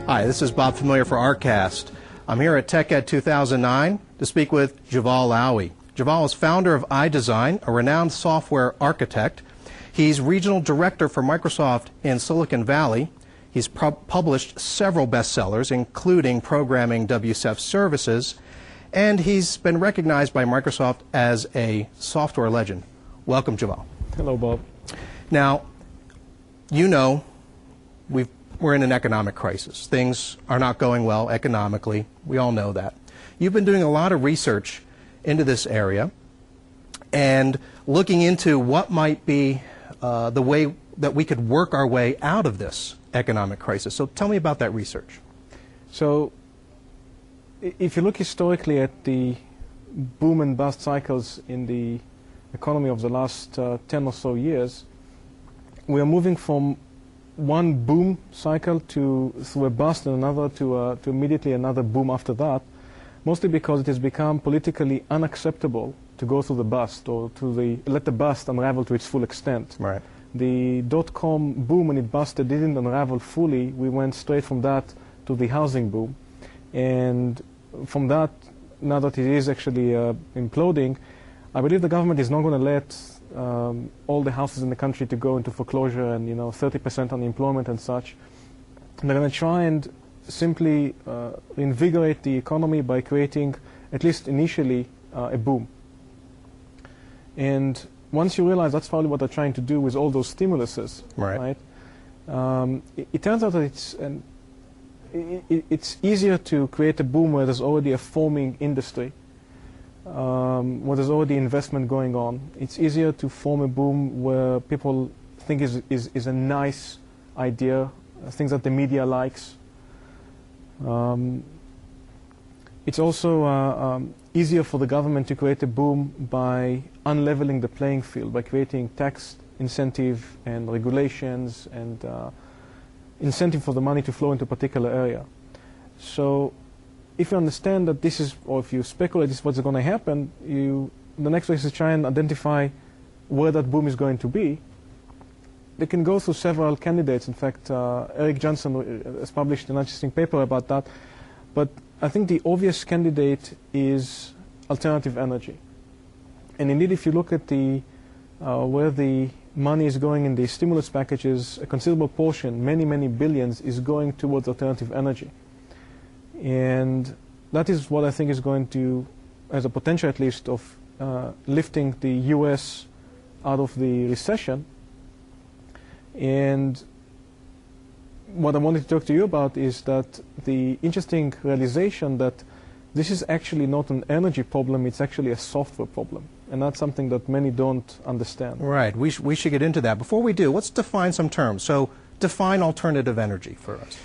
Hi, this is Bob Familiar for ArtCast. I'm here at TechEd 2009 to speak with Yuval Lawy. Yuval is founder of iDesign, a renowned software architect. He's regional director for Microsoft in Silicon Valley. He's published several bestsellers, including Programming WCF Services, and he's been recognized by Microsoft as a software legend. Welcome, Yuval. Hello, Bob. Now, you know, we're in an economic crisis. Things are not going well economically. We all know that. You've been doing a lot of research into this area and looking into what might be the way that we could work our way out of this economic crisis. So tell me about that research. So if you look historically at the boom and bust cycles in the economy of the last 10 or so years, we are moving from one boom cycle through a bust and another to immediately another boom after that, mostly because it has become politically unacceptable to go through the bust or let the bust unravel to its full extent. Right. The dot-com boom, when it busted, didn't unravel fully. We went straight from that to the housing boom. And from that, now that it is actually imploding, I believe the government is not going to let all the houses in the country to go into foreclosure and 30% unemployment and such. And they're going to try and simply invigorate the economy by creating, at least initially, a boom. And once you realize that's probably what they're trying to do with all those stimuluses, right? It turns out that it's easier to create a boom where there's already a forming industry, where there's already investment going on. It's easier to form a boom where people think is a nice idea, things that the media likes. It's also easier for the government to create a boom by unleveling the playing field, by creating tax incentive and regulations and incentive for the money to flow into a particular area. So if you understand that this is, or if you speculate this is what's going to happen, the next way is to try and identify where that boom is going to be. They can go through several candidates. In fact, Eric Johnson has published an interesting paper about that. But I think the obvious candidate is alternative energy. And indeed, if you look at where the money is going in the stimulus packages, a considerable portion, many, many billions, is going towards alternative energy. And that is what I think is going to, as a potential at least, of lifting the U.S. out of the recession. And what I wanted to talk to you about is that the interesting realization that this is actually not an energy problem, it's actually a software problem. And that's something that many don't understand. Right. We should get into that. Before we do, let's define some terms. So define alternative energy for us.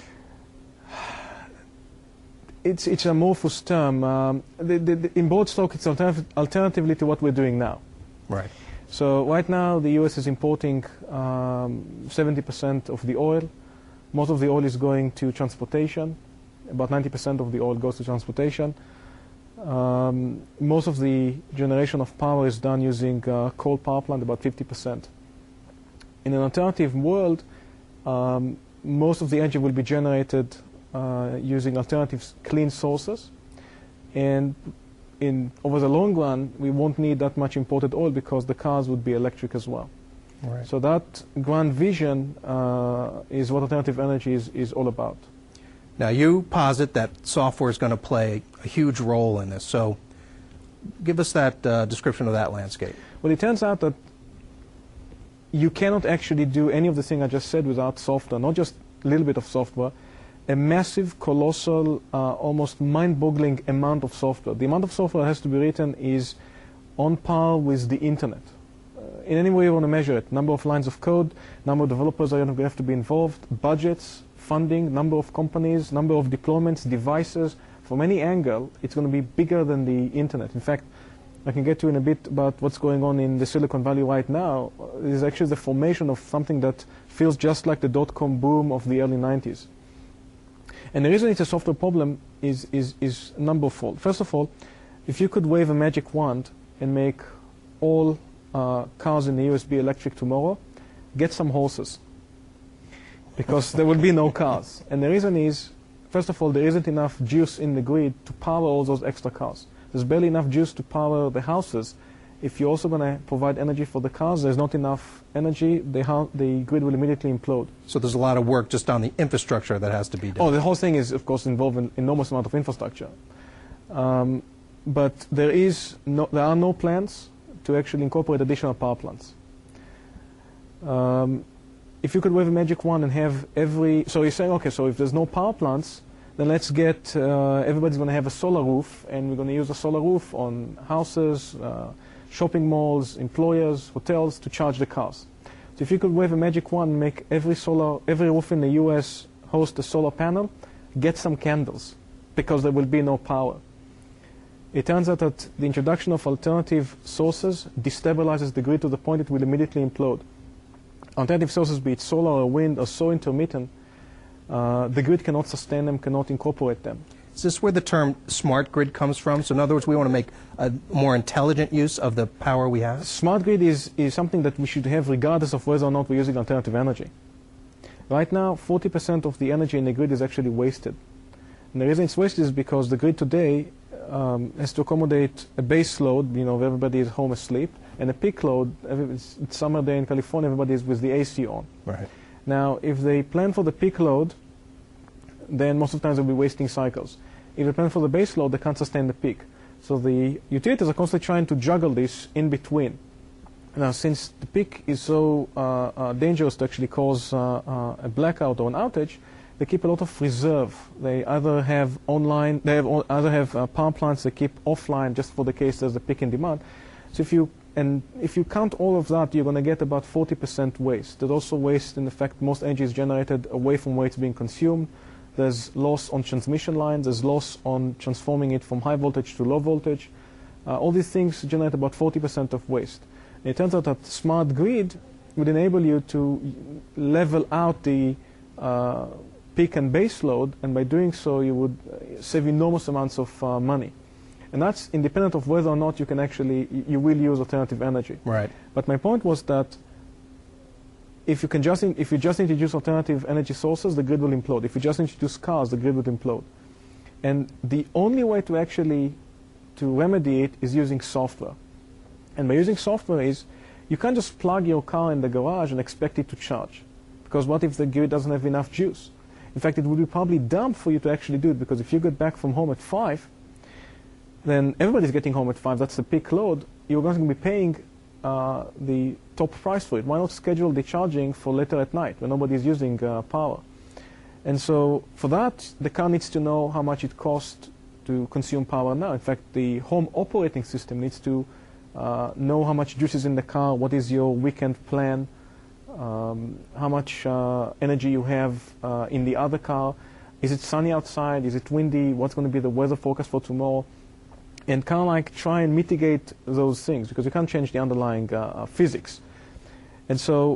It's an amorphous term. In broad stroke, it's alternatively to what we're doing now. Right. So right now, the U.S. is importing 70% of the oil. Most of the oil is going to transportation. About 90% of the oil goes to transportation. Most of the generation of power is done using coal power plant, about 50%. In an alternative world, most of the energy will be generated using alternative clean sources. And over the long run, we won't need that much imported oil because the cars would be electric as well. Right. So that grand vision is what alternative energy is all about. Now, you posit that software is going to play a huge role in this. So give us that description of that landscape. Well, it turns out that you cannot actually do any of the things I just said without software, not just a little bit of software, a massive, colossal, almost mind-boggling amount of software. The amount of software that has to be written is on par with the internet. In any way you want to measure it, number of lines of code, number of developers that have to be involved, budgets, funding, number of companies, number of deployments, devices. From any angle, it's going to be bigger than the internet. In fact, I can get to in a bit about what's going on in the Silicon Valley right now. It is actually the formation of something that feels just like the dot-com boom of the early 90s. And the reason it's a software problem is numberfold. First of all, if you could wave a magic wand and make all cars in the US be electric tomorrow, get some horses. Because there will be no cars. And the reason is first of all, there isn't enough juice in the grid to power all those extra cars. There's barely enough juice to power the houses. If you're also going to provide energy for the cars, there's not enough energy, the grid will immediately implode. So there's a lot of work just on the infrastructure that has to be done. Oh, the whole thing is, of course, involving an enormous amount of infrastructure. But there are no plans to actually incorporate additional power plants. If you could wave a magic wand and have so you're saying, okay, so if there's no power plants, then let's get, everybody's going to have a solar roof, and we're going to use a solar roof on houses, shopping malls, employers, hotels to charge the cars. So if you could wave a magic wand and make every roof in the US host a solar panel, get some candles, because there will be no power. It turns out that the introduction of alternative sources destabilizes the grid to the point it will immediately implode. Alternative sources, be it solar or wind, are so intermittent, the grid cannot sustain them, cannot incorporate them. Is this where the term smart grid comes from? So in other words, we want to make a more intelligent use of the power we have? Smart grid is something that we should have regardless of whether or not we're using alternative energy. Right now, 40% of the energy in the grid is actually wasted. And the reason it's wasted is because the grid today has to accommodate a base load, where everybody is home asleep, and a peak load. It's summer day in California, everybody is with the AC on. Right. Now, if they plan for the peak load, then most of the times they'll be wasting cycles. If they plan for the base load, they can't sustain the peak. So the utilities are constantly trying to juggle this in between. Now, since the peak is so dangerous to actually cause a blackout or an outage, they keep a lot of reserve. They either have power plants they keep offline just for the case there's a peak in demand. So if you count all of that, you're going to get about 40% waste. There's also waste in the fact most energy is generated away from where it's being consumed. There's loss on transmission lines. There's loss on transforming it from high voltage to low voltage. All these things generate about 40% of waste. And it turns out that smart grid would enable you to level out the peak and base load, and by doing so, you would save enormous amounts of money. And that's independent of whether or not you will use alternative energy. Right. But my point was that if you just introduce alternative energy sources, the grid will implode. If you just introduce cars, the grid would implode. And the only way to remedy it is using software. And by using software is, you can't just plug your car in the garage and expect it to charge. Because what if the grid doesn't have enough juice? In fact, it would be probably dumb for you to actually do it, because if you get back from home at 5, then everybody's getting home at 5. That's the peak load. You're going to be paying the top price for it. Why not schedule the charging for later at night when nobody's using power? And so for that, the car needs to know how much it costs to consume power now. In fact, the home operating system needs to know how much juice is in the car, what is your weekend plan, how much energy you have in the other car. Is it sunny outside? Is it windy? What's going to be the weather forecast for tomorrow? And kind of like try and mitigate those things, because you can't change the underlying physics. And so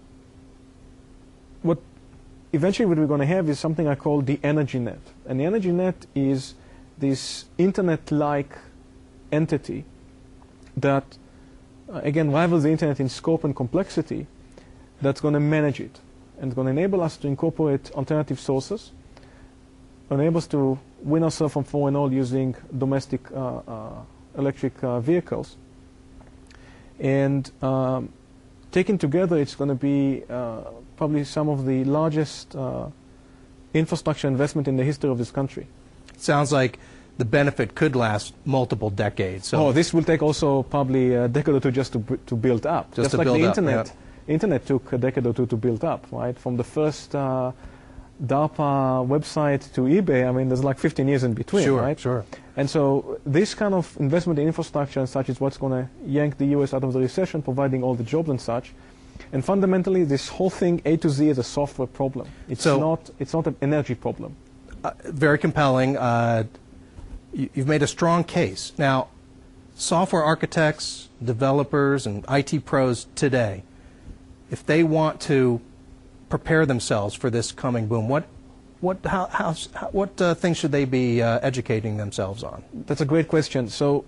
eventually what we're going to have is something I call the energy net. And the energy net is this internet-like entity that, again, rivals the internet in scope and complexity, that's going to manage it. And it's going to enable us to incorporate alternative sources, enable us to win ourselves from 4.0 using domestic electric vehicles. And taken together, it's going to be probably some of the largest infrastructure investment in the history of this country. Sounds like the benefit could last multiple decades. So this will take also probably a decade or two just to build up. Just like the internet. Yeah. Internet took a decade or two to build up, right? From the first DARPA website to eBay, I mean, there's like 15 years in between, right? Sure. And so this kind of investment in infrastructure and such is what's going to yank the U.S. out of the recession, providing all the jobs and such. And fundamentally, this whole thing, A to Z, is a software problem. It's not an energy problem. Very compelling. You've made a strong case. Now, software architects, developers, and IT pros today, if they want to prepare themselves for this coming boom, what things should they be educating themselves on? That's a great question. So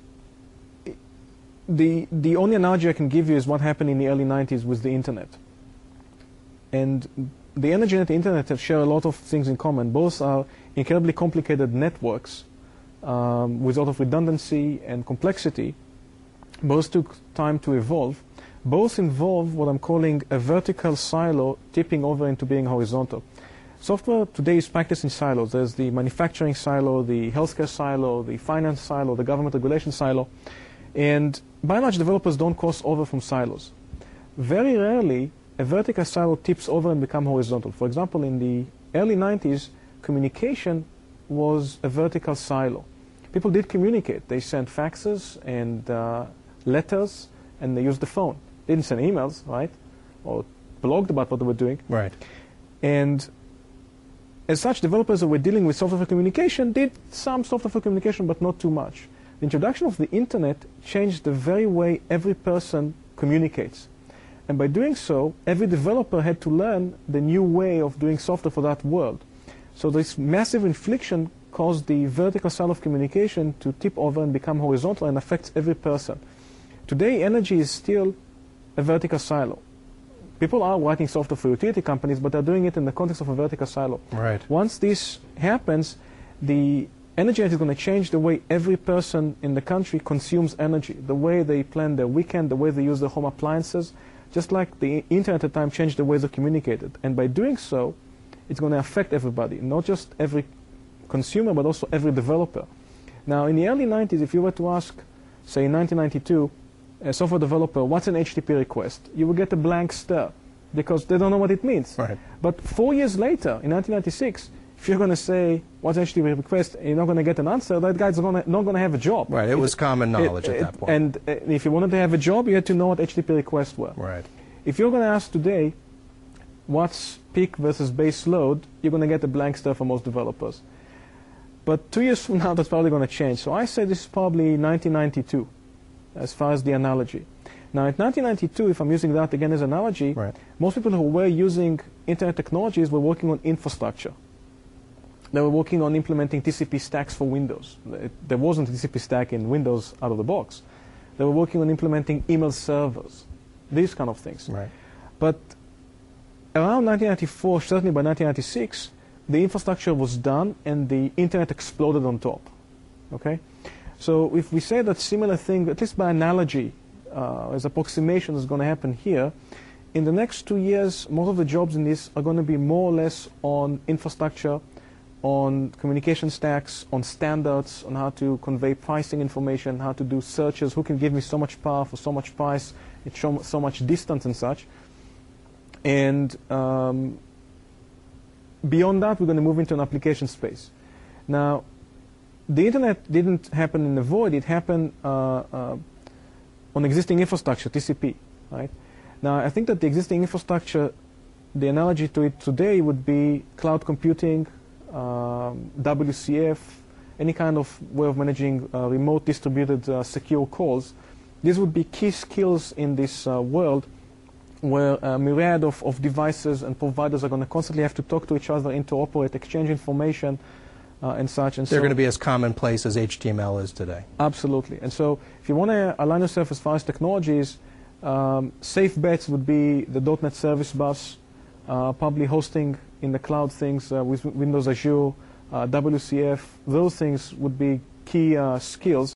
the only analogy I can give you is what happened in the early 90s with the internet. And the energy and the internet have share a lot of things in common. Both are incredibly complicated networks with a lot of redundancy and complexity. Both took time to evolve. Both involve what I'm calling a vertical silo tipping over into being horizontal. Software today is practiced in silos. There's the manufacturing silo, the healthcare silo, the finance silo, the government regulation silo. And by and large, developers don't cross over from silos. Very rarely, a vertical silo tips over and becomes horizontal. For example, in the early 90s, communication was a vertical silo. People did communicate. They sent faxes and letters, and they used the phone. They didn't send emails, right? Or blogged about what they were doing. Right. And as such, developers who were dealing with software for communication did some software for communication, but not too much. The introduction of the internet changed the very way every person communicates. And by doing so, every developer had to learn the new way of doing software for that world. So this massive inflection caused the vertical silo of communication to tip over and become horizontal and affects every person. Today, energy is still a vertical silo. People are writing software for utility companies, but they're doing it in the context of a vertical silo. Right. Once this happens, the energy is going to change the way every person in the country consumes energy, the way they plan their weekend, the way they use their home appliances, just like the internet at the time changed the way they communicated. And by doing so, it's going to affect everybody, not just every consumer, but also every developer. Now, in the early 90s, if you were to ask, say, in 1992, a software developer, what's an HTTP request? You will get a blank stare because they don't know what it means. Right. But 4 years later, in 1996, if you're going to say, what's an HTTP request, and you're not going to get an answer, that guy's not going to have a job. Right. It was common knowledge at that point. And if you wanted to have a job, you had to know what HTTP requests were. Right. If you're going to ask today, what's peak versus base load, you're going to get a blank stare for most developers. But 2 years from now, that's probably going to change. So I say this is probably 1992, as far as the analogy. Now, in 1992, if I'm using that again as an analogy, right, most people who were using internet technologies were working on infrastructure. They were working on implementing TCP stacks for Windows. There wasn't a TCP stack in Windows out of the box. They were working on implementing email servers, these kind of things. Right. But around 1994, certainly by 1996, the infrastructure was done and the internet exploded on top. Okay? So if we say that similar thing, at least by analogy, as approximation is going to happen here, in the next 2 years, most of the jobs in this are going to be more or less on infrastructure, on communication stacks, on standards, on how to convey pricing information, how to do searches, who can give me so much power for so much price, it's so much distance and such. And beyond that, we're going to move into an application space. Now, the internet didn't happen in the void. It happened on existing infrastructure, TCP. Right? Now, I think that the existing infrastructure, the analogy to it today would be cloud computing, WCF, any kind of way of managing remote distributed secure calls. These would be key skills in this world where a myriad of devices and providers are going to constantly have to talk to each other, interoperate, exchange information, and such. And they're going to be as commonplace as HTML is today. Absolutely. And so if you want to align yourself as far as technologies, safe bets would be the .NET Service Bus, probably hosting in the cloud things with Windows Azure, WCF. Those things would be key skills.